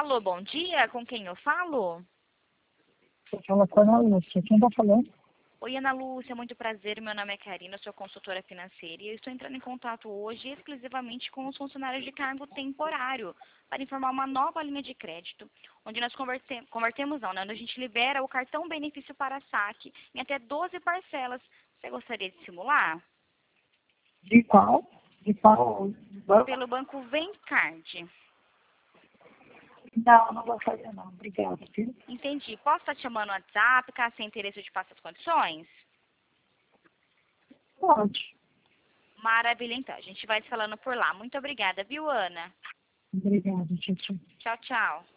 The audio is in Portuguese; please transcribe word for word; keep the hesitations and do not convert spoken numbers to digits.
Alô, bom dia, com quem eu falo? Você fala com a Ana Lúcia. Quem está falando? Oi, Ana Lúcia, muito prazer. Meu nome é Karina, sou consultora financeira e eu estou entrando em contato hoje exclusivamente com os funcionários de cargo temporário para informar uma nova linha de crédito, onde nós converte convertemos, não, né? Onde a gente libera o cartão benefício para saque em até doze parcelas. Você gostaria de simular? De qual? De qual banco? Pelo banco Vencard. Não, não gostaria não. Obrigada, viu? Entendi. Posso estar te chamando no WhatsApp, caso tenha interesse de passar as condições? Pode. Maravilha, então. A gente vai se falando por lá. Muito obrigada, viu, Ana? Obrigada, tchau, tchau. Tchau, tchau.